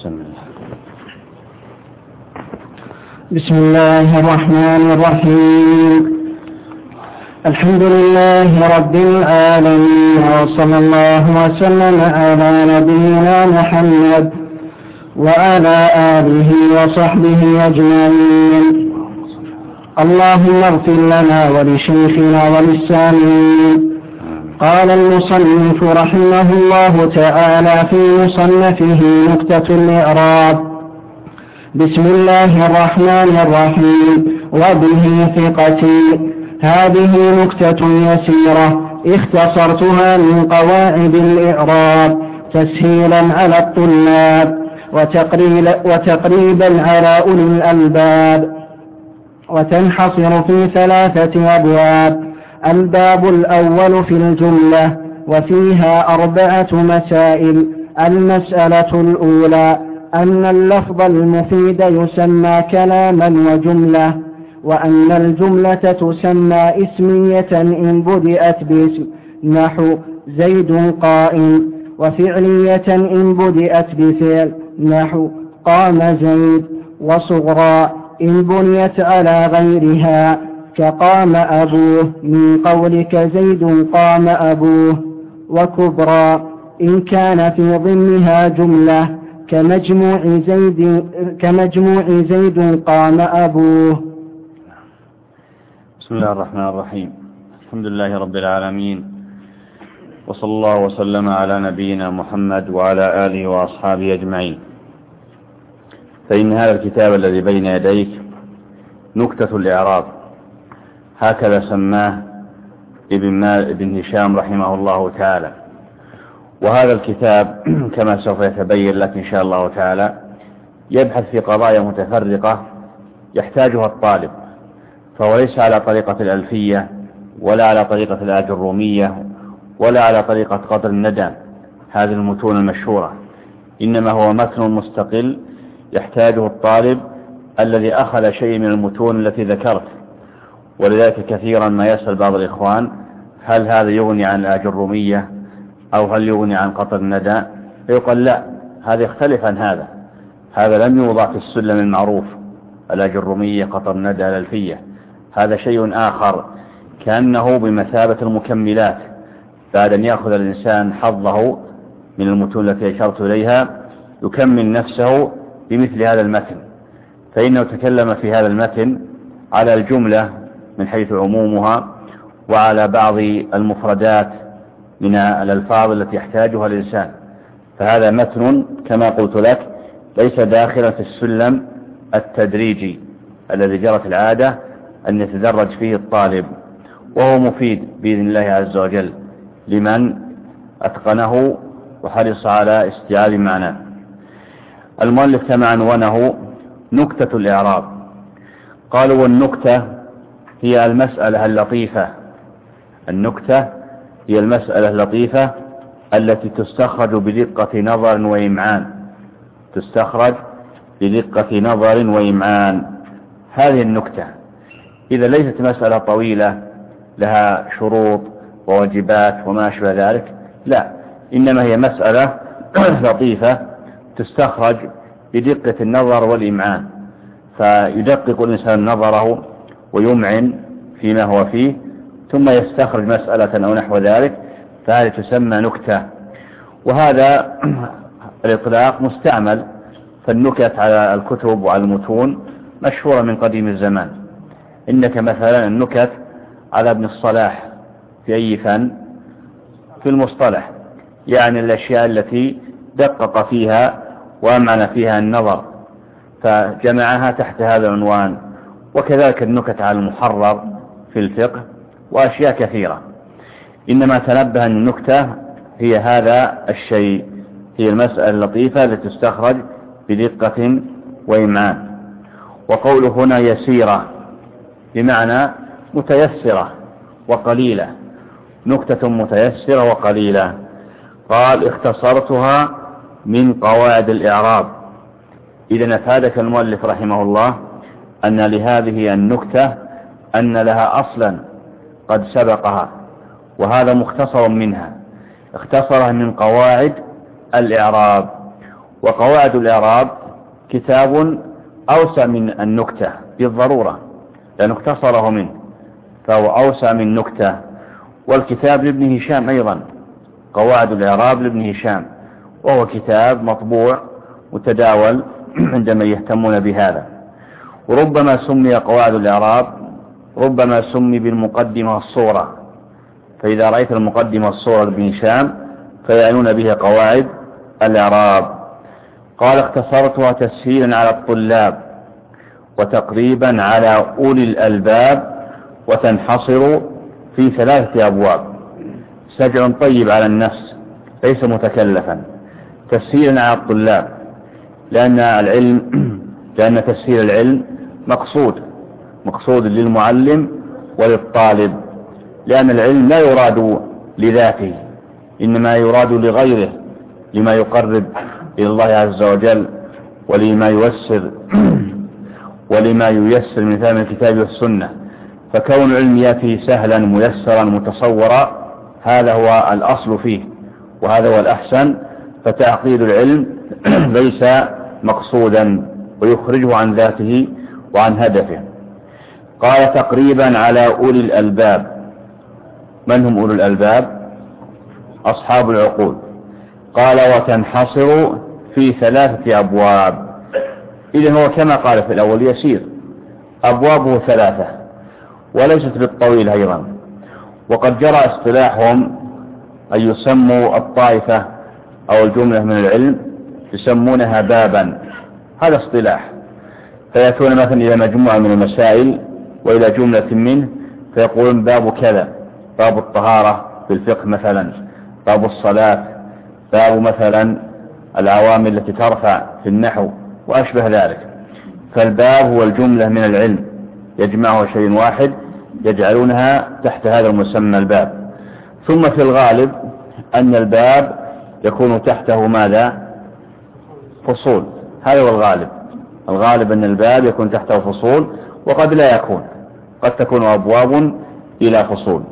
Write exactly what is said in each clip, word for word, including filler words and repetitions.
بسم الله الرحمن الرحيم. الحمد لله رب العالمين، وصلى الله وسلم على نبينا محمد وعلى آله وصحبه أجمعين. اللهم اغفر لنا ولشيخنا وللسامعين. قال المصنف رحمه الله تعالى في مصنفه نكتة الإعراب. بسم الله الرحمن الرحيم. وبه ثقتي. هذه نكتة يسيرة اختصرتها من قواعد الإعراب تسهيلا على الطلاب وتقريبا على أولي الألباب، وتنحصر في ثلاثة أبواب. الباب الأول في الجملة، وفيها أربعة مسائل. المسألة الأولى أن اللفظ المفيد يسمى كلاما وجملة، وأن الجملة تسمى اسمية إن بدأت باسم نحو زيد قائم، وفعلية إن بدأت بفعل نحو قام زيد، وصغرى إن بنيت على غيرها كقام أبوه من قولك زيد قام أبوه، وكبرى إن كان في ضمنها جملة كمجموع زيد كمجموع زيد قام أبوه. بسم الله الرحمن الرحيم. الحمد لله رب العالمين، وصلى الله وسلم على نبينا محمد وعلى آله وأصحابه أجمعين. فإن هذا الكتاب الذي بين يديك نكتة الإعراب، هكذا سماه ابن, ابن هشام رحمه الله تعالى. وهذا الكتاب كما سوف يتبين لك إن شاء الله تعالى يبحث في قضايا متفرقة يحتاجها الطالب، فهو ليس على طريقة الألفية ولا على طريقة الآجرومية ولا على طريقة قدر الندى هذه المتون المشهورة، إنما هو متن مستقل يحتاجه الطالب الذي أخذ شيء من المتون التي ذكرت. ولذلك كثيرا ما يسأل بعض الإخوان هل هذا يغني عن الآجرومية أو هل يغني عن قطر الندى، فيقول لا، هذا يختلف عن هذا. هذا لم يوضع في السلم المعروف الآجرومية قطر الندى الألفية، هذا شيء آخر كأنه بمثابة المكملات بعد أن يأخذ الإنسان حظه من المتون التي أشرت إليها يكمل نفسه بمثل هذا المتن. فإنه تكلم في هذا المتن على الجملة من حيث عمومها، وعلى بعض المفردات من الألفاظ التي يحتاجها الإنسان. فهذا متن كما قلت لك ليس داخلا في السلم التدريجي الذي جرت العادة أن يتدرج فيه الطالب، وهو مفيد بإذن الله عز وجل لمن أتقنه وحرص على استيعاب معناه. المؤلف كما عنونه نكتة الإعراب، قالوا والنكتة هي المسألة اللطيفة. النكتة هي المسألة اللطيفة التي تستخرج بدقة نظر وإمعان، تستخرج بدقة نظر وإمعان. هذه النكتة إذا ليست مسألة طويلة لها شروط وواجبات وما أشبه ذلك، لا، إنما هي مسألة لطيفة تستخرج بدقة النظر والإمعان، فيدقق الإنسان نظره ويمعن فيما هو فيه ثم يستخرج مسألة أو نحو ذلك، فهذه تسمى نكتة. وهذا الإطلاق مستعمل، فالنكت على الكتب وعلى المتون مشهورة من قديم الزمان. إنك مثلا النكت على ابن الصلاح في أي فن؟ في المصطلح، يعني الأشياء التي دقق فيها وأمعن فيها النظر فجمعها تحت هذا العنوان. وكذلك النكت على المحرر في الفقه وأشياء كثيرة. إنما تنبه أن النكتة هي هذا الشيء، هي المسألة اللطيفة التي تستخرج بدقة وإمعان. وقوله هنا يسيرة بمعنى متيسرة وقليلة، نكتة متيسرة وقليلة. قال اختصرتها من قواعد الإعراب. إذا أفادك المؤلف رحمه الله أن لهذه النكتة أن لها أصلا قد سبقها، وهذا مختصر منها، اختصرها من قواعد الإعراب. وقواعد الإعراب كتاب أوسع من النكتة بالضرورة لأنه اختصره منه، فهو أوسع من نكتة. والكتاب لابن هشام أيضا، قواعد الإعراب لابن هشام، وهو كتاب مطبوع متداول عندما يهتمون بهذا. وربما سمي قواعد الإعراب ربما سمي بالمقدمة الصورة، فإذا رأيت المقدمة الصورة لابن هشام فيعنون بها قواعد الإعراب. قال اختصرتها تسهيلا على الطلاب وتقريبا على أولي الألباب وتنحصر في ثلاثة أبواب. سجع طيب على النفس ليس متكلفا، تسهيلا على الطلاب لأن العلم لأن تسهيل العلم مقصود مقصود للمعلم وللطالب، لأن العلم لا يراد لذاته إنما يراد لغيره، لما يقرب إلى الله عز وجل ولما ييسر ولما ييسر من فهم الكتاب والسنة. فكون العلم يأتي سهلا ميسرا متصورا هذا هو الأصل فيه وهذا هو الأحسن، فتعقيد العلم ليس مقصودا ويخرجه عن ذاته وعن هدفه. قال تقريبا على أولي الألباب. من هم أولي الألباب؟ أصحاب العقول. قال وتنحصر في ثلاثة أبواب. إذن هو كما قال في الأول يسير، أبوابه ثلاثة وليست بالطويل أيضا. وقد جرى اصطلاحهم أن يسموا الطائفة أو الجملة من العلم يسمونها بابا، هذا اصطلاح. فيأتون مثلا إلى مجموعة من المسائل وإلى جملة منه فيقولون باب كذا، باب الطهارة في الفقه مثلا، باب الصلاة، باب مثلا العوامل التي ترفع في النحو وأشبه ذلك. فالباب هو الجملة من العلم يجمعها شيء واحد يجعلونها تحت هذا المسمى الباب. ثم في الغالب أن الباب يكون تحته ماذا؟ فصول. هذا هو الغالب. الغالب أن الباب يكون تحته فصول، وقد لا يكون، قد تكون أبواب إلى فصول.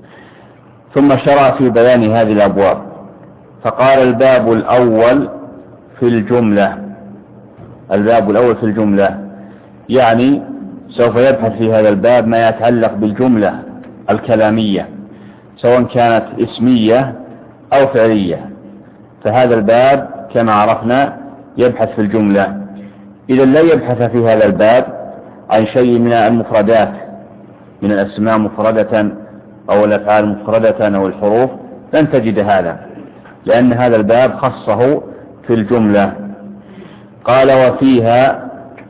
ثم شرع في بيان هذه الأبواب فقال الباب الأول في الجملة. الباب الأول في الجملة يعني سوف يبحث في هذا الباب ما يتعلق بالجملة الكلامية سواء كانت اسمية أو فعلية. فهذا الباب كما عرفنا يبحث في الجملة. إذا لا يبحث في هذا الباب عن شيء من المفردات، من الأسماء مفردة أو الأفعال مفردة أو الحروف، لن تجد هذا، لأن هذا الباب خصه في الجملة. قال وفيها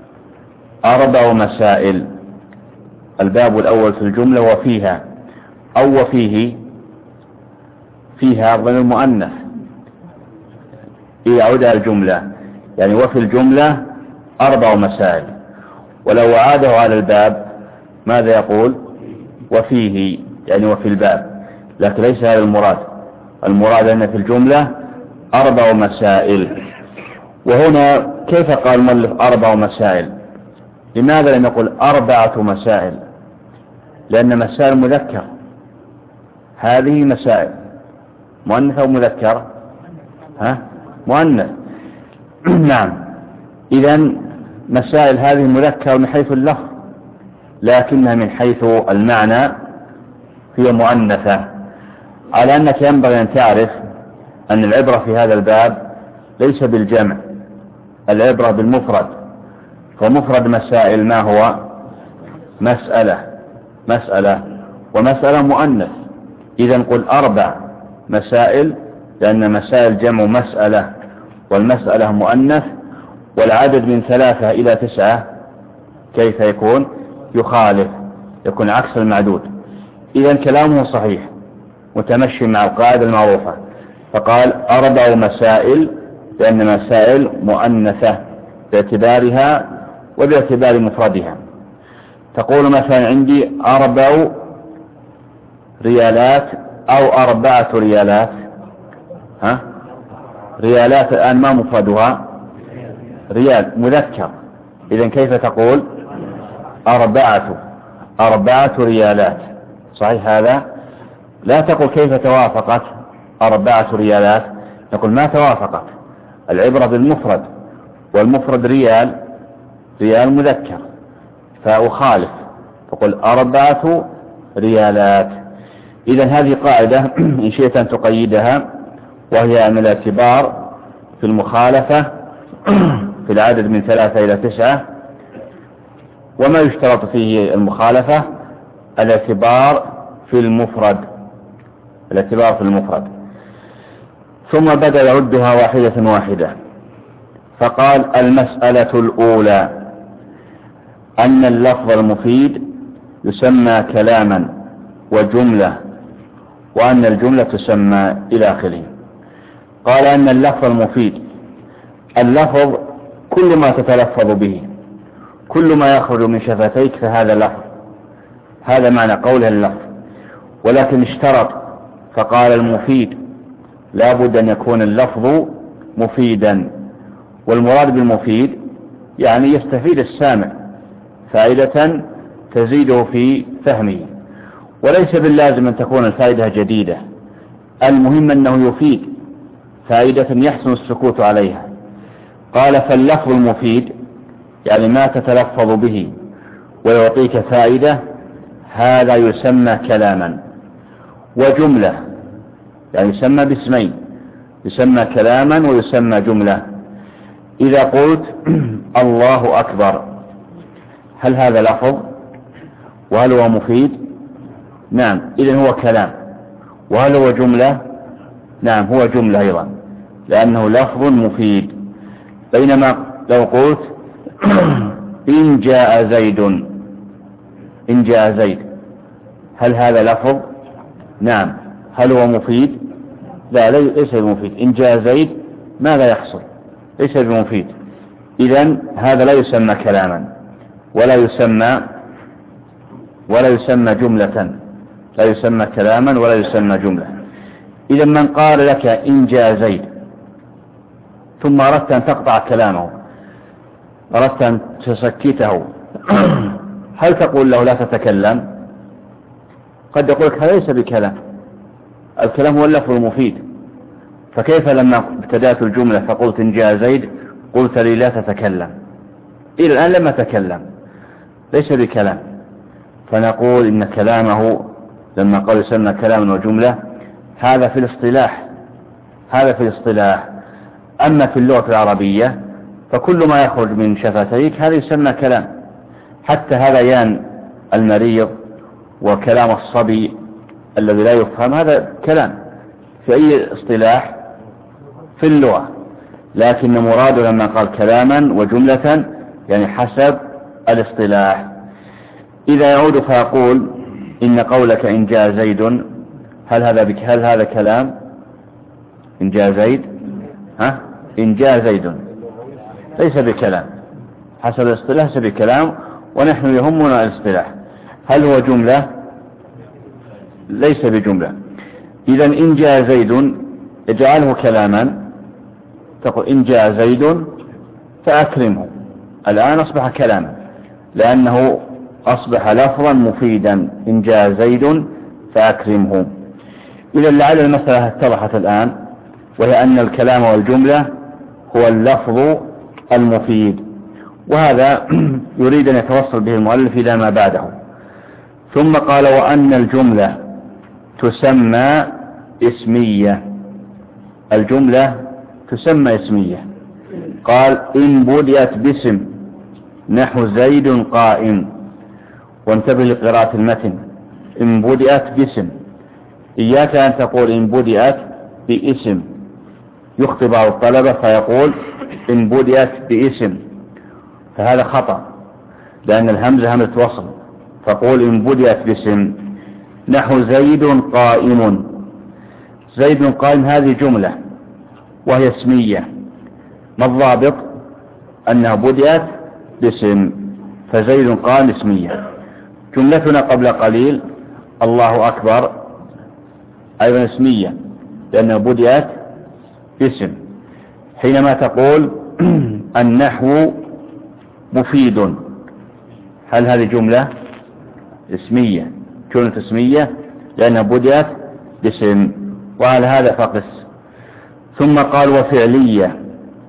أربع مسائل. الباب الأول في الجملة وفيها، أو وفيه، فيها ضمير مؤنث يعود على الجملة، يعني وفي الجملة أربع مسائل. ولو عاده على الباب ماذا يقول؟ وفيه، يعني وفي الباب، لكن ليس هذا المراد. المراد أن في الجملة أربع مسائل. وهنا كيف قال المؤلف أربع مسائل؟ لماذا لم يقل أربعة مسائل؟ لأن مسائل مذكر، هذه مسائل مؤنث أو مذكر؟ ها؟ مؤنث. نعم. إذن مسائل هذه مذكر من حيث اللفظ، لكنها من حيث المعنى هي مؤنثة. على أنك ينبغي أن تعرف أن العبرة في هذا الباب ليس بالجمع، العبرة بالمفرد. فمفرد مسائل ما هو؟ مسألة. مسألة ومسألة مؤنث. إذن قل أربع مسائل، لأن مسائل جمع مسألة والمسألة مؤنث، والعدد من ثلاثة إلى تسعة كيف يكون؟ يخالف، يكون عكس المعدود. إذن كلامه صحيح متمشي مع القاعدة المعروفة. فقال أربع مسائل لأن مسائل مؤنثة باعتبارها وباعتبار مفردها. تقول مثلا عندي أربع ريالات أو أربعة ريالات. ها؟ ريالات الآن ما مفردها؟ ريال مذكر. إذن كيف تقول؟ أربعة أربعة ريالات. صحيح هذا؟ لا تقول كيف توافقت أربعة ريالات، نقول ما توافقت. العبرة بالمفرد، والمفرد ريال، ريال مذكر، فأخالف فقل أربعة ريالات. إذا هذه قاعدة إن شئت أن تقيدها، وهي من الاعتبار في المخالفة في العدد من ثلاثة إلى تسعة. وما يشترط فيه المخالفة الاعتبار في المفرد، الاعتبار في المفرد. ثم بدأ يعدها واحدة واحدة، فقال: المسألة الأولى أن اللفظ المفيد يسمى كلاما وجملة، وأن الجملة تسمى إلى آخره. قال أن اللفظ المفيد، اللفظ كل ما تتلفظ به، كل ما يخرج من شفتيك فهذا لفظ، هذا معنى قوله اللفظ. ولكن اشترط فقال المفيد لا بد أن يكون اللفظ مفيدا، والمراد بالمفيد يعني يستفيد السامع فائدة تزيده في فهمه، وليس باللازم أن تكون الفائدة جديدة، المهم أنه يفيد فائدة يحسن السكوت عليها. قال: فاللفظ المفيد يعني ما تتلفظ به ويعطيك فائدة، هذا يسمى كلاما. وجملة يعني يسمى باسمين، يسمى كلاما ويسمى جملة. إذا قلت الله أكبر، هل هذا لفظ وهل هو مفيد؟ نعم، إذن هو كلام. وهل هو جملة؟ نعم، هو جملة أيضا، لأنه لفظ مفيد. بينما لو قلت إن جاء زيد، إن جاء زيد، هل هذا لفظ؟ نعم. هل هو مفيد؟ لا، ليس بمفيد. إن جاء زيد ماذا يحصل؟ ليس بمفيد. إذن هذا لا يسمى كلاما ولا يسمى ولا يسمى جملة، لا يسمى كلاما ولا يسمى جملة. إذا من قال لك إن جاء زيد ثم أردت أن تقطع كلامه، أردت أن تسكته، هل تقول له لا تتكلم؟ قد يقول لك هذا ليس بكلام، الكلام هو اللفظ المفيد. فكيف لما ابتدأت الجملة فقلت إن جاء زيد قلت لي لا تتكلم؟ إلى الآن لم أتكلم، ليس بكلام. فنقول إن كلامه لما قال يسمى كلاما وجملة، هذا في الاصطلاح، هذا في الاصطلاح. أما في اللغة العربية فكل ما يخرج من شفتيك هذا يسمى كلام، حتى هذيان المريض وكلام الصبي الذي لا يفهم هذا كلام في أي اصطلاح في اللغة. لكن مراده لما قال كلاما وجملة يعني حسب الاصطلاح. إذا يعود فيقول إن قولك إن جاء زيد، هل هذا بك هل هذا كلام؟ إن جاء زيد، ها إن جاء زيد ليس بكلام حسب الاصطلاح، ليس بكلام، ونحن يهمنا الاصطلاح. هل هو جملة؟ ليس بجملة. إذا إن جاء زيد اجعله كلاما، تقول إن جاء زيد فأكرمه، الآن أصبح كلاما لأنه أصبح لفظا مفيدا. إن جاء زيد فأكرمه. إذا لعل المسألة اتضحت الآن، وهي أن الكلام والجملة هو اللفظ المفيد. وهذا يريد أن يتوصل به المؤلف إلى ما بعده. ثم قال: وأن الجملة تسمى اسمية، الجملة تسمى اسمية. قال: إن بدأت باسم نحو زيد قائم. وانتبه لقراءة المتن، إن بدأت باسم، إياك أن تقول إن بدأت باسم، يخطئ بعض الطلبة فيقول إن بدأت باسم، فهذا خطأ، لأن الهمزة همزة وصل. فقول إن بدأت باسم نحو زيد قائم. زيد قائم هذه جملة وهي اسمية، ما الضابط؟ أنها بدأت باسم، فزيد قائم اسمية. جملتنا قبل قليل الله أكبر أيضا اسمية لأنها بدأت باسم. حينما تقول النحو مفيد، هل هذه جملة اسمية؟ جملة اسمية لأنها بدأت باسم، وعلى هذا فقس. ثم قال: وفعلية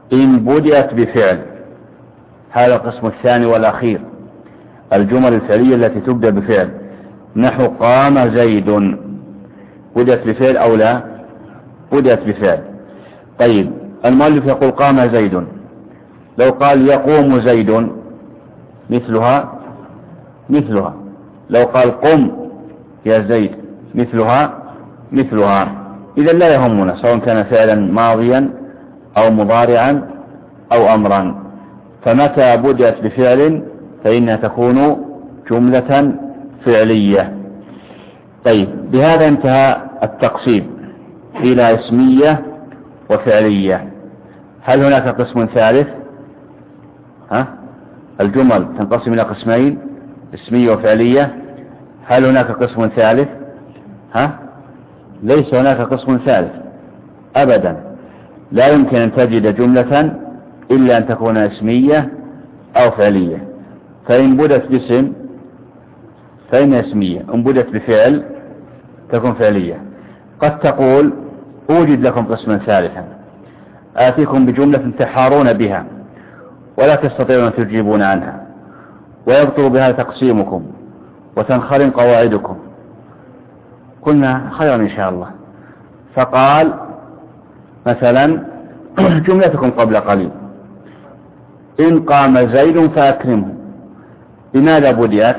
إن بدأت بفعل. هذا القسم الثاني والأخير، الجمل الفعلية التي تبدأ بفعل، نحو قام زيد، بدأت بفعل أو لا؟ بدأت بفعل. طيب المؤلف يقول قام زيد، لو قال يقوم زيد مثلها مثلها، لو قال قم يا زيد مثلها مثلها. إذا لا يهمنا سواء كان فعلا ماضيا أو مضارعا أو أمرا، فمتى بدأت بفعل فإنها تكون جملة فعلية. طيب بهذا انتهى التقسيم إلى اسمية وفعلية. هل هناك قسم ثالث؟ ها؟ الجمل تنقسم إلى قسمين، اسمية وفعلية. هل هناك قسم ثالث؟ ها؟ ليس هناك قسم ثالث أبدا. لا يمكن أن تجد جملة إلا أن تكون اسمية أو فعلية. فإن بدت باسم فإن اسمية، إن بدت بفعل تكون فعلية. قد تقول أوجد لكم قسما ثالثا، آتيكم بجملة تحارون بها ولا تستطيعون أن تجيبون عنها، ويبطل بها تقسيمكم وتنخرم قواعدكم. قلنا خيرا إن شاء الله. فقال مثلا جملتكم قبل قليل إن قام زيد فأكرمه، لماذا بدأت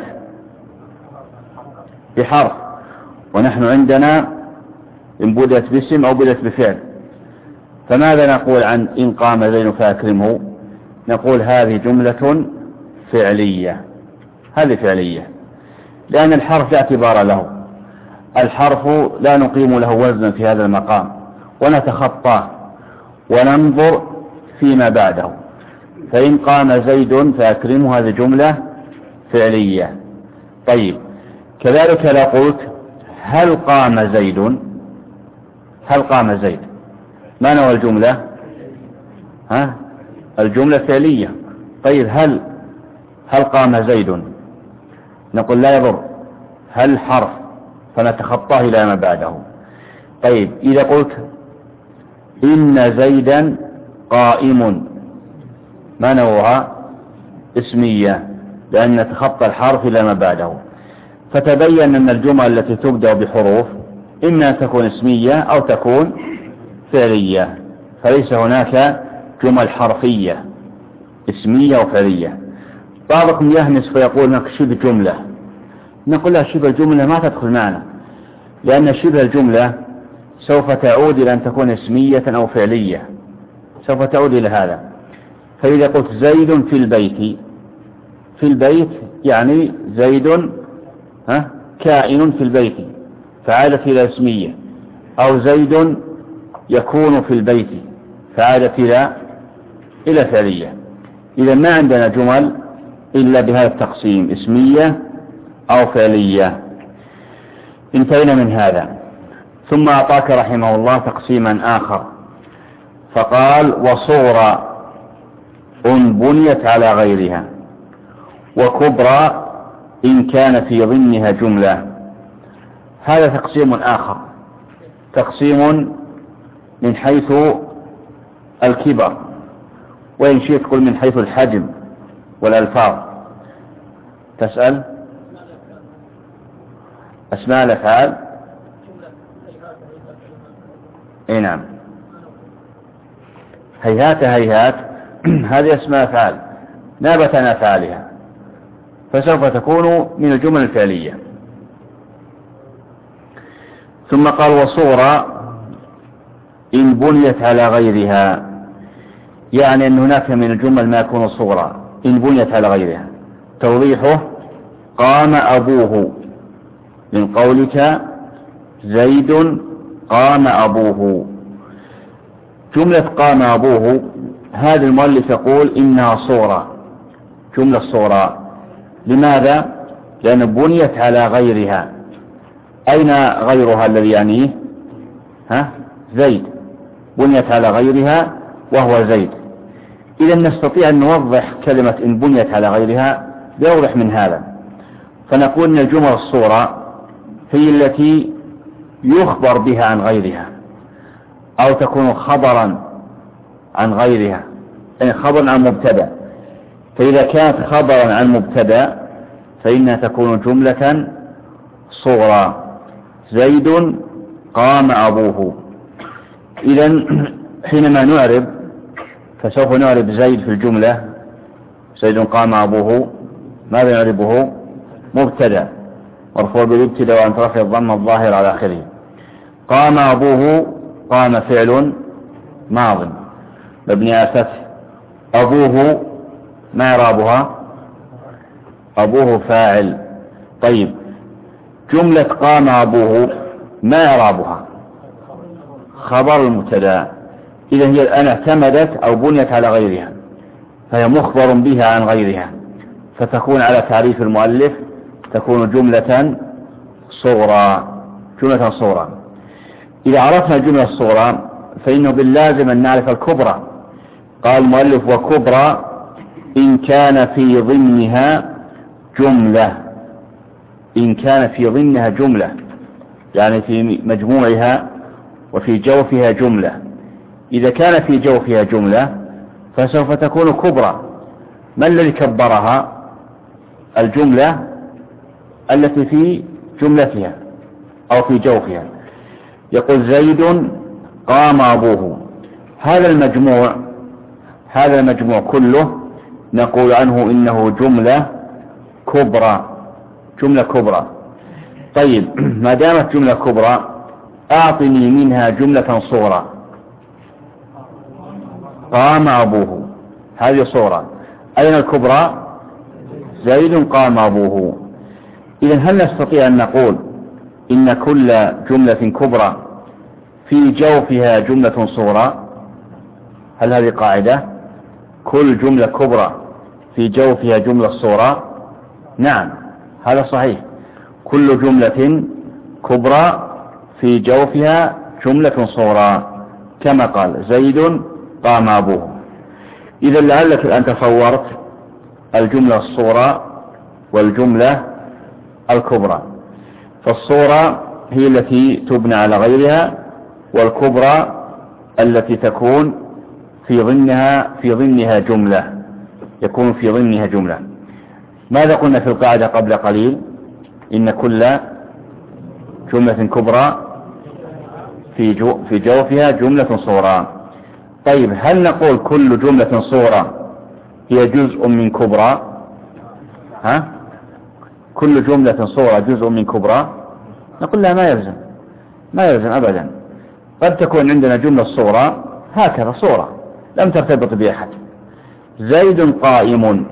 بحرف؟ ونحن عندنا إن بدأت باسم أو بدأت بفعل. فماذا نقول عن إن قام زيد فأكرمه؟ نقول هذه جملة فعلية، هذه فعلية، لأن الحرف لا اعتبار له، الحرف لا نقيم له وزنا في هذا المقام، ونتخطاه وننظر فيما بعده. فإن قام زيد فأكرمه هذه جملة فعلية. طيب كذلك لو قلت هل قام زيد، هل قام زيد، ما نوع الجملة؟ ها؟ الجملة فعلية. طيب هل هل قام زيد، نقول لا يضر، هل حرف فنتخطاه إلى ما بعده. طيب إذا قلت إن زيدا قائم، ما نوعها؟ اسمية، لأن نتخطى الحرف إلى ما بعده. فتبين أن الجمل التي تبدأ بحروف إما أن تكون اسمية أو تكون فعلية، فليس هناك جمل حرفية اسمية وفعلية. بعضكم يهمس فيقول لك شبه جملة، نقول له شبه الجملة ما تدخل معنا، لأن شبه الجملة سوف تعود إلى أن تكون اسمية أو فعلية، سوف تعود إلى هذا. فإذا قلت زيد في البيت، في البيت يعني زيد ها كائن في البيت فعادت إلى اسمية، أو زيد يكون في البيت فعادت إلى إلى فعلية. إذا ما عندنا جمل إلا بهذا التقسيم، اسمية أو فعلية. انتهينا من هذا. ثم أعطاك رحمه الله تقسيما آخر، فقال وصغرى إن بنيت على غيرها، وكبرى إن كان في ضمنها جملة. هذا تقسيم آخر، تقسيم من حيث الكبر، وإن شئت تقول من حيث الحجم والألفاظ. تسأل أسماء الأفعال؟ اي نعم، هيهات هيهات هذه أسماء أفعال نابت عن أفعالها، فسوف تكون من الجمل الفعلية. ثم قال وصورة إن بنيت على غيرها، يعني أن هناك من الجمل ما يكون صورة إن بنيت على غيرها. توضيحه قام أبوه، من قولك زيد قام أبوه، جملة قام أبوه هذا المؤلف يقول إنها صورة، جملة صورة. لماذا؟ لأن بنيت على غيرها. أين غيرها الذي يعنيه؟ ها؟ زيد، بنيت على غيرها وهو زيد. إذا نستطيع أن نوضح كلمة إن بنيت على غيرها بأوضح من هذا، فنقول أن الجمل الصورة هي التي يخبر بها عن غيرها، أو تكون خبرا عن غيرها، يعني خبر عن مبتدأ، فإذا كانت خبرا عن مبتدأ فإنها تكون جملة صغرى. زيد قام أبوه. إذن حينما نعرب فسوف نعرب زيد في الجملة، زيد قام أبوه، ماذا نعربه؟ مبتدأ مرفوع بالابتداء وأن ترفع الضم الظاهر على آخره. قام أبوه، قام فعل ماض مبني على الفتح. أبوه ما إعرابها؟ أبوه فاعل. طيب جملة قام أبوه ما إعرابها؟ خبر المبتدأ. إذا هي الآن اعتمدت أو بنيت على غيرها، فهي مخبر بها عن غيرها، فتكون على تعريف المؤلف تكون جملة صغرى. جملة صغرى. إذا عرفنا الجملة الصغرى فإنه باللازم أن نعرف الكبرى. قال المؤلف: وكبرى إن كان في ضمنها جملة. إن كان في ضمنها جملة يعني في مجموعها وفي جوفها جملة. إذا كان في جوفها جملة فسوف تكون كبرى. ما الذي كبرها؟ الجملة التي في جملتها أو في جوفها. يقول: زيد قام أبوه. هذا المجموع هذا المجموع كله نقول عنه إنه جملة كبرى. جملة كبرى. طيب ما دامت جملة كبرى أعطني منها جملة صغرى. قام أبوه، هذه صغرى. أين الكبرى؟ زيد قام أبوه. إذن هل نستطيع أن نقول إن كل جملة كبرى في جوفها جملة صغرى؟ هل هذه قاعدة؟ كل جملة كبرى في جوفها جملة صغرى؟ نعم هذا صحيح. كل جملة كبرى في جوفها جملة صغرى، كما قال: زيد قام أبوه. إذا لعلك الآن تصورت الجملة الصغرى والجملة الكبرى. فالصغرى هي التي تبنى على غيرها، والكبرى التي تكون في ضمنها في ضمنها جملة يكون في ضمنها جملة. ماذا قلنا في القاعدة قبل قليل؟ إن كل جملة كبرى في جو في جوفها جملة صغرى. طيب هل نقول كل جملة صغرى هي جزء من كبرى؟ ها؟ كل جملة صغرى جزء من كبرى؟ نقول لا، ما يلزم ما يلزم أبدا. قد تكون عندنا جملة صغرى هكذا صغرى لم ترتبط بأحد. زيد قائم.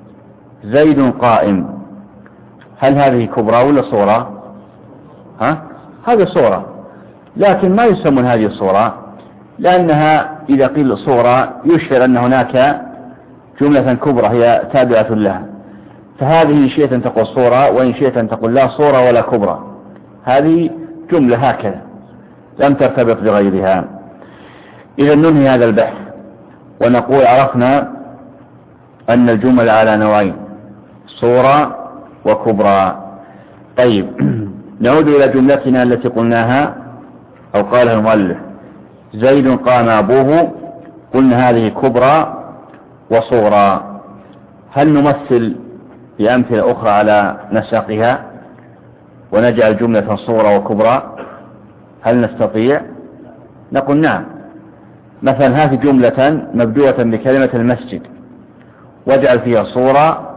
زيد قائم، هل هذه كبرى ولا صغرى؟ ها؟ هذه صغرى، لكن ما يسمون هذه صغرى لأنها إذا قيل صغرى يشعر أن هناك جملة كبرى هي تابعة لها، فهذه إن شئت أن تقول صغرى وإن شئت أن تقول لا صغرى ولا كبرى. هذه جملة هكذا لم ترتبط بغيرها. إذا ننهي هذا البحث ونقول عرفنا أن الجمل على نوعين: صغرى وكبرى. طيب نعود إلى جملتنا التي قلناها أو قالها المؤلف: زيد قام أبوه. قلنا هذه كبرى وصغرى. هل نمثل بأمثلة أخرى على نسقها ونجعل جملة صغرى وكبرى؟ هل نستطيع؟ نقول نعم. مثلا هذه جملة مبدوءة بكلمة المسجد، واجعل فيها صغرى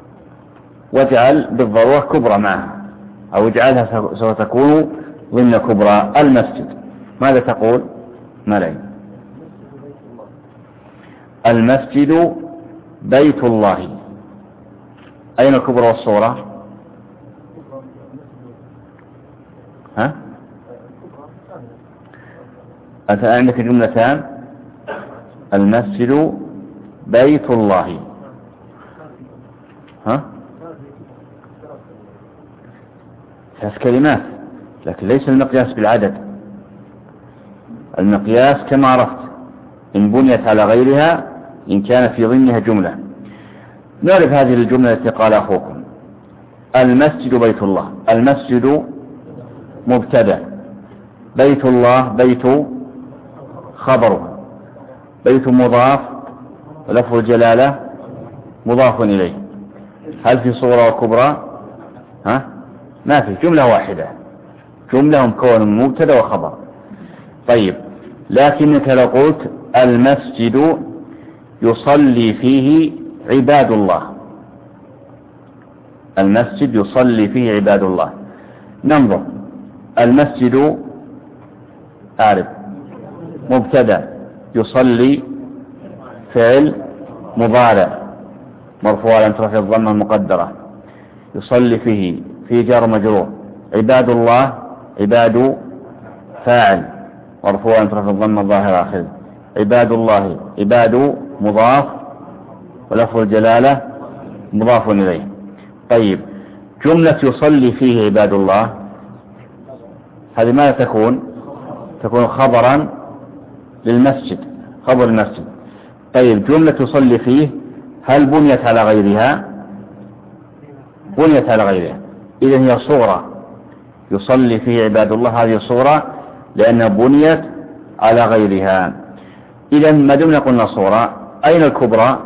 واجعل بالضرورة كبرى معها، أو اجعلها سوف تكون ضمن كبرى. المسجد ماذا تقول؟ ملايين. المسجد بيت الله. أين الكبرى والصغرى؟ ها؟ أنت عندك جملتان: المسجد بيت الله. ها؟ ثلاث كلمات، لكن ليس المقياس بالعدد. المقياس كما عرفت إن بنيت على غيرها، إن كان في ضمنها جملة. نعرف هذه الجملة التي قال أخوكم: المسجد بيت الله. المسجد مبتدأ، بيت الله بيت خبره، بيت مضاف ولفظ الجلالة مضاف إليه. هل في صغرى وكبرى؟ ها؟ ما في، جملة واحدة، جملة مكون مبتدا وخبر. طيب، لكنك لو قلت المسجد يصلي فيه عباد الله، المسجد يصلي فيه عباد الله، ننظر. المسجد أعرف مبتدا، يصلي فعل مضارع مرفوع على رفع الضمة المقدرة، يصلي فيه في جار مجرور. عباد الله عباد فاعل مرفوع على رفع الضمة الظاهرة آخره. عباد الله عباد مضاف ولفظ الجلالة مضاف إليه. طيب، جملة يصلي فيه عباد الله هذه ماذا تكون؟ تكون خبرا للمسجد، خبر المسجد. طيب، جملة يصلي فيه هل بنيت على غيرها؟ بنيت على غيرها، إذن هي صورة. يصلي فيه عباد الله هذه صورة لأنها بنيت على غيرها. إذن ما دمنا قلنا صورة، أين الكبرى؟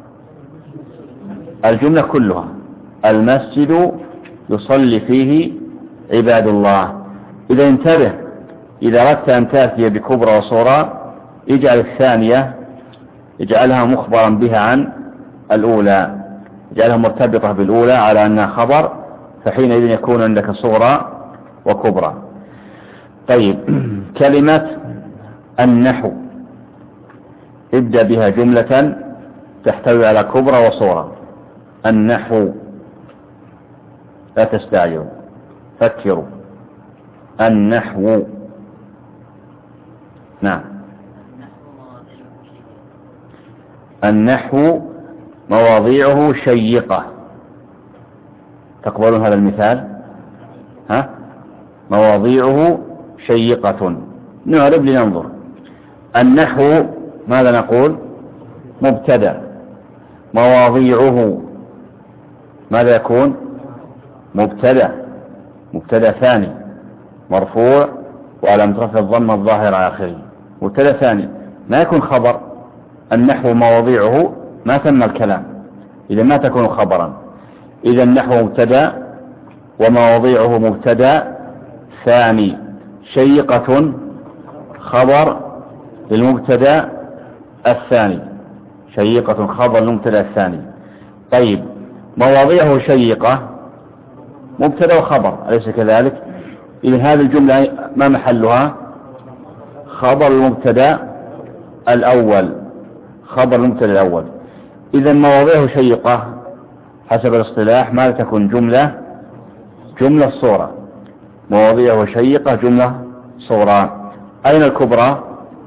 الجملة كلها. المسجد يصلي فيه عباد الله. إذا انتبه، إذا أردت أن تأتي بكبرى وصورة اجعل الثانية اجعلها مخبرا بها عن الأولى، اجعلها مرتبطة بالأولى على أنها خبر، فحينئذ يكون عندك صغرى وكبرى. طيب، كلمة النحو ابدأ بها جملة تحتوي على كبرى وصغرى. النحو، لا تستعجلوا، فكروا. النحو، نعم. النحو مواضيعه شيقة. تقبلون هذا المثال؟ ها؟ مواضيعه شيقة. نعرب لننظر. النحو ماذا نقول؟ مبتدأ. مواضيعه ماذا يكون؟ مبتدأ، مبتدأ ثاني مرفوع وعلامة رفع الضمة الظاهرة على آخره. مبتدأ ثاني ما يكون خبر. النحو مواضيعه ما تم الكلام، إذا ما تكون خبرا. إذا النحو مبتدأ ومواضيعه مبتدأ ثاني. شيقة خبر للمبتدأ الثاني، شيقة خبر للمبتدأ الثاني. طيب، مواضيعه شيقة مبتدأ وخبر، أليس كذلك؟ إذا هذه الجملة ما محلها؟ خبر المبتدأ الأول، خبر المبتدأ الأول. إذا مواضيعه شيقة حسب الاصطلاح ماذا تكون؟ جملة جملة صورة. مواضيعه شيقة جملة صورة. أين الكبرى؟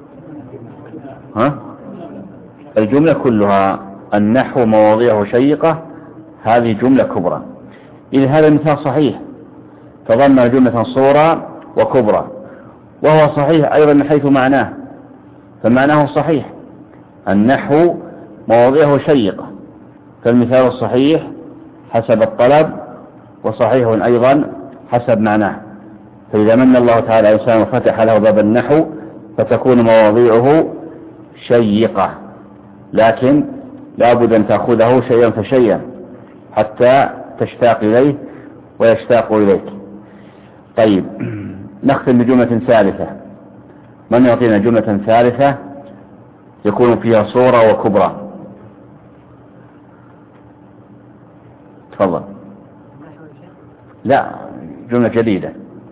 ها؟ الجملة كلها. النحو مواضيعه شيقة هذه جملة كبرى. إذا هذا المثال صحيح، تضمن جملة صورة وكبرى، وهو صحيح أيضا من حيث معناه، فمعناه صحيح. النحو مواضيعه شيقة، فالمثال الصحيح حسب الطلب، وصحيح أيضا حسب معناه. فإذا من الله تعالى على إنسان وفتح له باب النحو فتكون مواضيعه شيقة، لكن لا بد أن تأخذه شيئا فشيئا حتى تشتاق إليه ويشتاق إليك. طيب، نختم بجملة ثالثة. من يعطينا جملة ثالثة يكون فيها صورة وكبرى؟ تفضل. لا، جملة جديدة.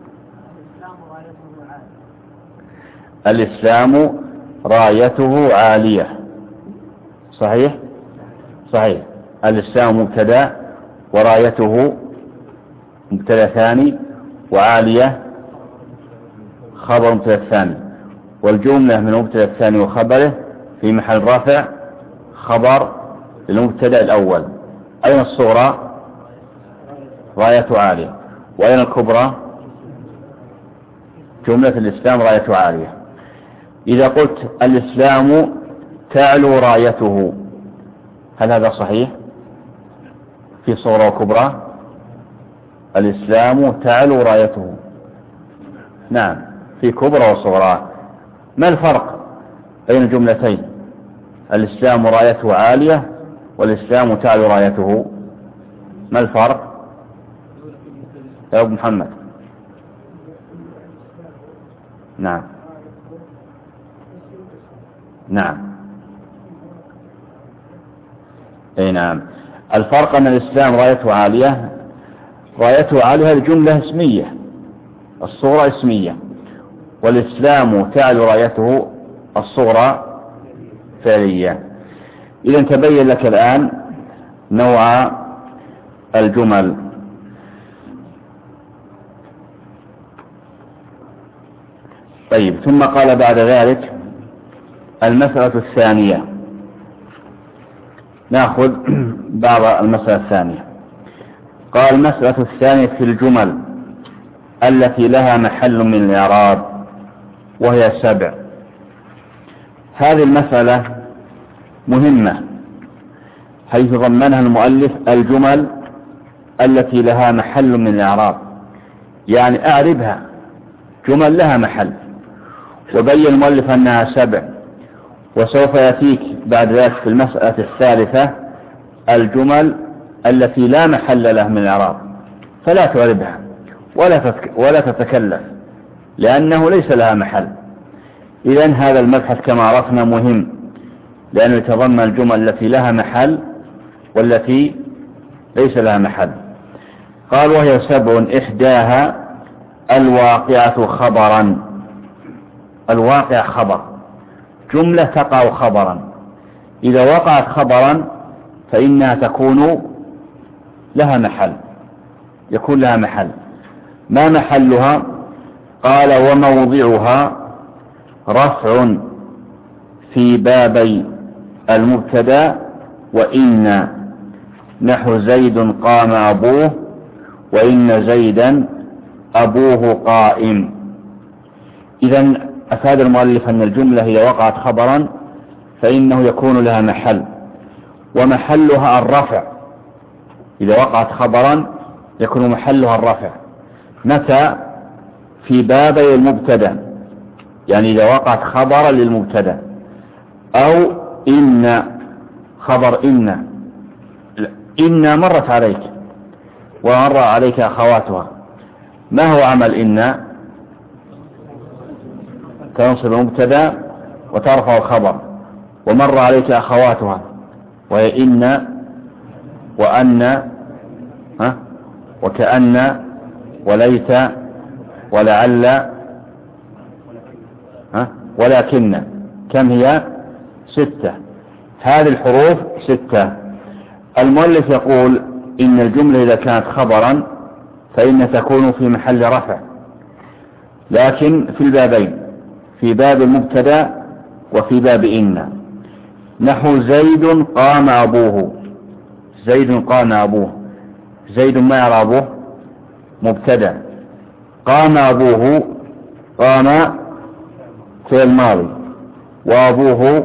الإسلام رايته عالية. صحيح؟ صحيح. الإسلام مبتدأ ورايته مبتدأ ثاني وعالية خبر مبتدأ ثاني، والجملة من مبتدأ الثاني وخبره في محل رفع خبر للمبتدأ الأول. أين الصغرى؟ راية عالية. وأين الكبرى؟ جملة الإسلام راية عالية. إذا قلت الإسلام تعلو رايته هل هذا صحيح؟ في صغرى وكبرى؟ الإسلام تعلو رايته، نعم، في كبرى وصغرى. ما الفرق بين الجملتين؟ الإسلام رايته عالية والإسلام تعلو رايته، ما الفرق يا أبو محمد؟ نعم نعم اي نعم. الفرق أن الإسلام رايته عالية، رايته عالية الجملة اسمية، الصورة اسمية، والإسلام تعلو رايته الصورة فعلية. إذا تبين لك الآن نوع الجمل. طيب، ثم قال بعد ذلك المسألة الثانية، نأخذ بعض المسألة الثانية. قال المسألة الثانية في الجمل التي لها محل من الإعراب وهي سبع. هذه المسألة مهمة حيث ضمنها المؤلف الجمل التي لها محل من الإعراب، يعني أعربها جمل لها محل، وبين المؤلف أنها سبع. وسوف يأتيك بعد ذلك في المسألة الثالثة الجمل التي لا محل لها من الإعراب، فلا تعربها ولا ولا تتكلف لأنه ليس لها محل. إذن هذا المبحث كما عرفنا مهم، لأنه يتضمن الجمل التي لها محل والتي ليس لها محل. قال وهي سبع، إحداها الواقعة خبرا. الواقع خبر، جملة تقع خبرا، إذا وقعت خبرا فإنها تكون لها محل، يكون لها محل. ما محلها؟ قال وموضعها رفع في بابي المبتدا وإن، نحو زيد قام أبوه وإن زيدا أبوه قائم. إذن أفاد المؤلف أن الجملة إذا وقعت خبرا فإنه يكون لها محل، ومحلها الرفع. إذا وقعت خبرا يكون محلها الرفع. متى؟ في بابي المبتدا، يعني إذا وقعت خبرا للمبتدا، أو إن، خبر إن. إن مرت عليك ومر عليك أخواتها، ما هو عمل إن؟ تنصب المبتدا وترفع الخبر، ومر عليك أخواتها وهي إن وأن ها وكأن وليت ولعل ها ولكن. كم هي؟ ستة. هذه الحروف ستة. المؤلف يقول إن الجملة إذا كانت خبرا فإن تكون في محل رفع، لكن في البابين، في باب المبتدا وفي باب إن. نحو زيد قام أبوه. زيد قام أبوه، زيد ما يعربه؟ مبتدا. قام أبوه، قام في الماضي، وأبوه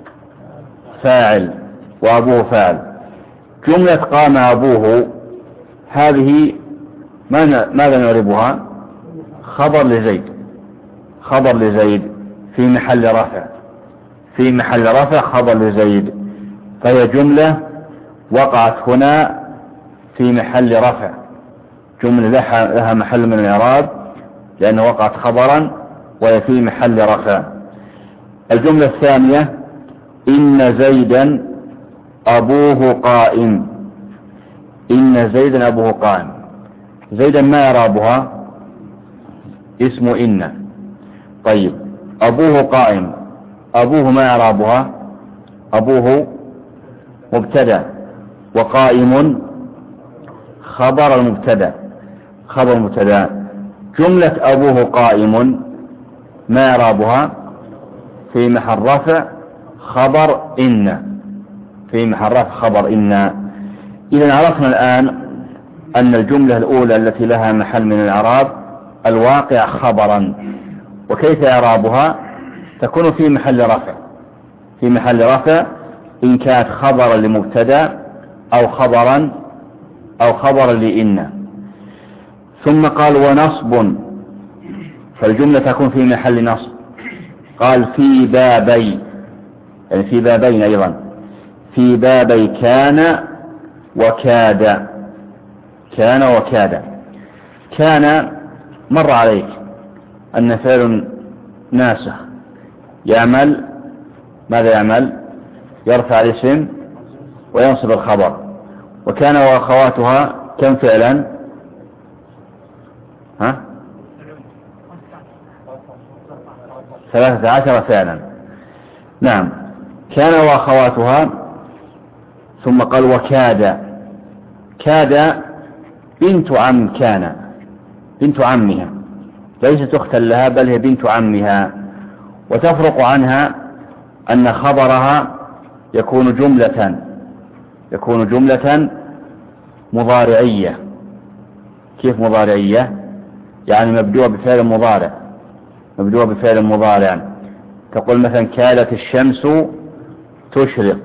فاعل، وأبوه فاعل. جملة قام أبوه هذه ماذا نعربها؟ خبر لزيد، خبر لزيد في محل رفع، في محل رفع خبر لزيد، فهي جملة وقعت هنا في محل رفع، جملة لها محل من الإعراب لأنه وقعت خبرا وهي في محل رفع. الجملة الثانية إن زيدا أبوه قائم. إن زيدا أبوه قائم. زيدا ما يعربها؟ اسم إن. طيب، أبوه قائم، أبوه ما يعربها؟ أبوه مبتدا، وقائم خبر المبتدا، خبر المبتدا. جملة أبوه قائم ما يعربها؟ في محل رفع خبر إن، في محل رفع خبر إن. إذا عرفنا الآن أن الجملة الأولى التي لها محل من الإعراب الواقع خبرا، وكيف إعرابها؟ تكون في محل رفع، في محل رفع إن كانت خبرا لمبتدا أو خبرا أو خبرا لإن. ثم قال ونصب، فالجملة تكون في محل نصب. قال في بابي، يعني في بابين أيضا، في بابي كان وكاد. كان وكاد. كان مر عليك أن فعل ناسخ يعمل ماذا يعمل؟ يرفع الاسم وينصب الخبر. وكان وأخواتها كم فعلا؟ ها؟ ثلاثة عشر فعلا. نعم، كان وأخواتها. ثم قال وكاد. كاد بنت عم كان، بنت عمها، ليست أختا لها بل هي بنت عمها. وتفرق عنها أن خبرها يكون جملة يكون جملة مضارعية. كيف مضارعية؟ يعني مبدوء بفعل مضارع، مبدوء بفعل مضارع. تقول مثلا كادت الشمس تشرق،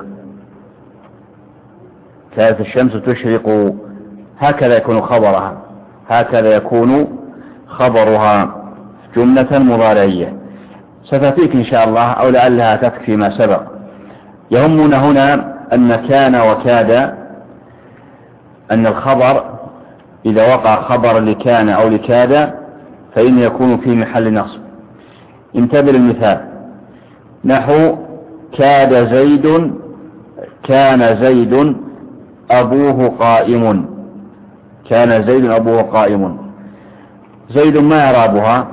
كادت الشمس تشرق، هكذا يكون خبرها، هكذا يكون خبرها جملة مضارعية. ستأتيك إن شاء الله أو لعلها تكفي ما سبق. يهمنا هنا أن كان وكاد، أن الخبر إذا وقع خبر لكان أو لكاد فإن يكون في محل نصب. انتبه للمثال، نحو كاد زيد، كان زيد أبوه قائم، كان زيد أبوه قائم. زيد ما إعرابها؟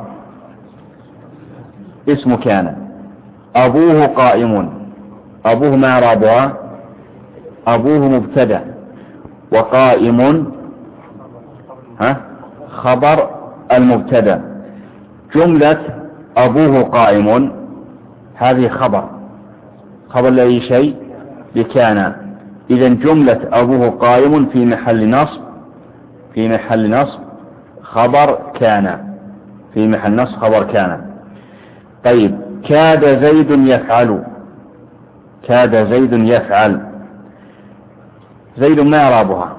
اسم كان. أبوه قائم، أبوه ما إعرابها؟ أبوه مبتدأ، وقائم ها خبر المبتدأ. جملة أبوه قائم هذه خبر، خبر لأي شيء؟ لكان. إذن جملة أبوه قائم في محل نصب، في محل نصب خبر كان، في محل نصب خبر كان. طيب، كاد زيد يفعل، كاد زيد يفعل. زيد ما إعرابها؟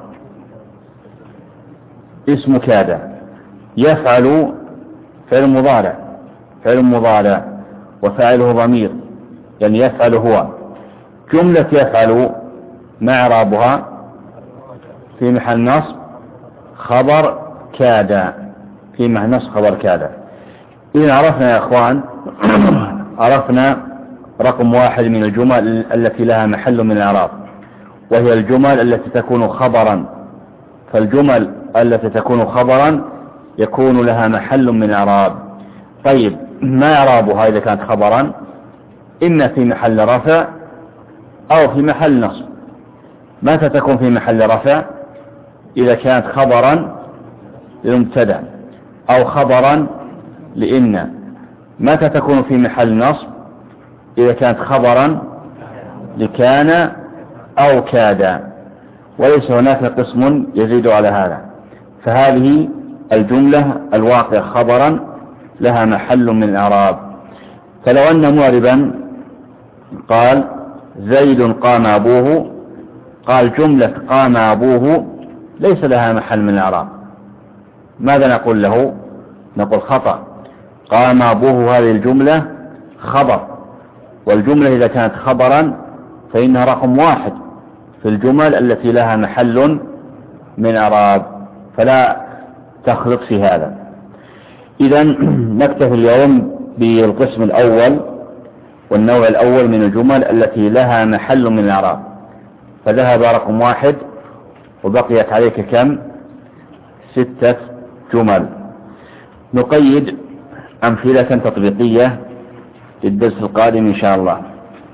اسم كاد. يفعل فعل مضارع، فعل مضارع وفاعله ضمير، يعني يفعل هو. جملة يفعل ما إعرابها؟ في محل نصب خبر كاد، في محل نصب خبر كاد. إذن عرفنا يا أخوان عرفنا رقم واحد من الجمل التي لها محل من الإعراب، وهي الجمل التي تكون خبرا. فالجمل التي تكون خبرا يكون لها محل من الإعراب. طيب، ما إعرابها إذا كانت خبرا؟ إما في محل رفع أو في محل نصب. متى تكون في محل رفع؟ إذا كانت خبرا للمبتدأ أو خبرا لإن. متى تكون في محل نصب؟ إذا كانت خبرا لكان أو كاد، وليس هناك قسم يزيد على هذا. فهذه الجملة الواقع خبرا لها محل من الإعراب. فلو أن معربا قال زيد قام أبوه، قال جملة قام أبوه ليس لها محل من الإعراب، ماذا نقول له؟ نقول خطأ. قام أبوه هذه الجملة خبر، والجملة إذا كانت خبرا فإنها رقم واحد في الجمل التي لها محل من إعراب، فلا تخلط في هذا. إذن نكتفي اليوم بالقسم الأول والنوع الأول من الجمل التي لها محل من الإعراب. فذهب رقم واحد وبقيت عليك كم؟ ستة جمل. نقيد أمثلة تطبيقية للدرس القادم إن شاء الله.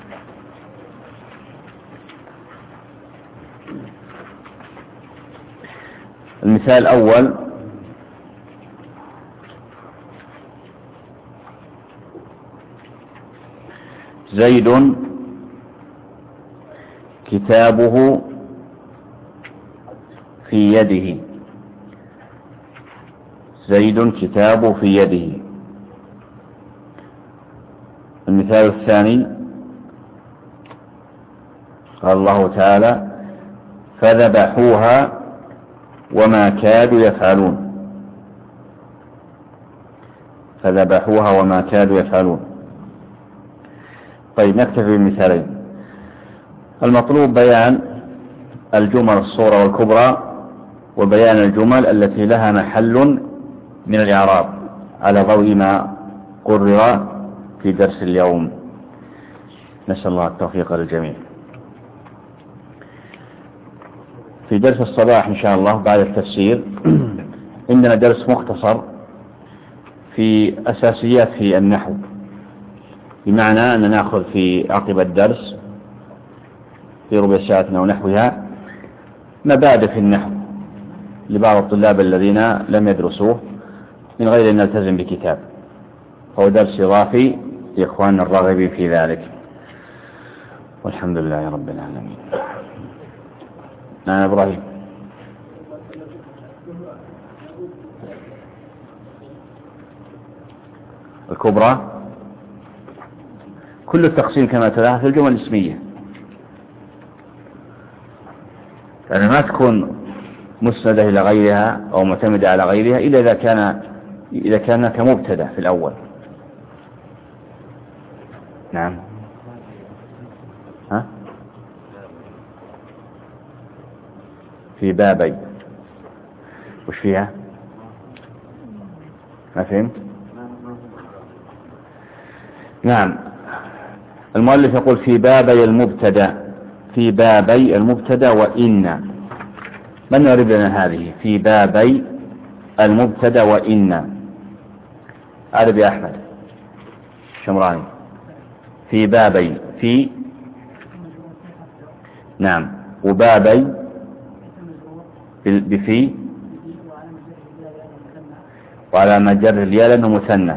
المثال الأول: زيد كتابه في يده. زيد كتابه في يده. المثال الثاني: قال الله تعالى: فذبحوها وما كادوا يفعلون. فذبحوها وما كادوا يفعلون. طيب نكتفي بمثالين. المطلوب بيان الجمل الصورة والكبرى، وبيان الجمل التي لها محل من الإعراب على ضوء ما قرر في درس اليوم. نسأل الله التوفيق للجميع. في درس الصباح إن شاء الله بعد التفسير عندنا درس مختصر في أساسيات في النحو، بمعنى أن نأخذ في عقب الدرس في ربع ساعة ونحوها مبادئ في النحو لبعض الطلاب الذين لم يدرسوه من غير أن نلتزم بكتاب، فهو درس إضافي لإخواننا الراغبين في ذلك، والحمد لله رب العالمين. نعم إبراهيم. الكبرى كل التقسيم كما تلاحظ في الجمل الاسمية، يعني ما تكون مسندة إلى غيرها أو معتمدة على غيرها إلا إذا كان إذا كان كمبتدأ في الأول. نعم. ها؟ في بابي وش فيها؟ ما فهمت؟ نعم. المؤلف يقول في بابي المبتدأ، في بابي المبتدأ وإن. من يعرف لنا هذه؟ في بابي المبتدأ وإن. عرب يا أحمد شمراني. في بابي في نعم، وبابي بفي وعلى مجر الياء لأنه مثنى،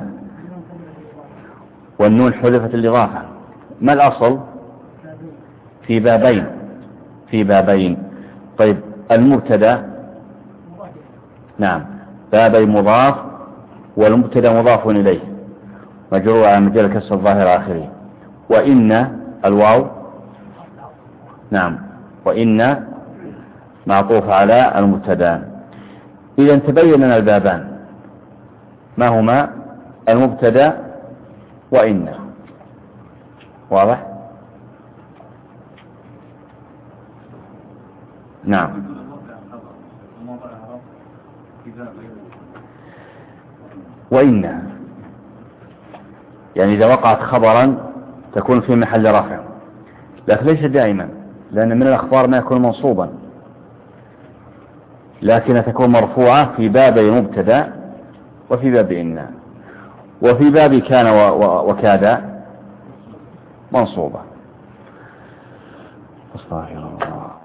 والنون حذفت الإضافة. ما الأصل؟ في بابين، في بابين. طيب المبتدأ نعم بابي مضاف والمبتدأ مضاف إليه مجرور على مجرى الكسر الظاهر آخره. وإن الواو نعم، وإن معطوف على المبتدأ. إذا تبين لنا البابان ما هما؟ المبتدأ وإن. واضح؟ نعم. وإن يعني إذا وقعت خبرا تكون في محل رفع، لكن ليس دائما، لأن من الأخبار ما يكون منصوبا، لكن تكون مرفوعة في باب مبتدأ وفي باب إن، وفي باب كان وكاد منصوبة. استغفر الله.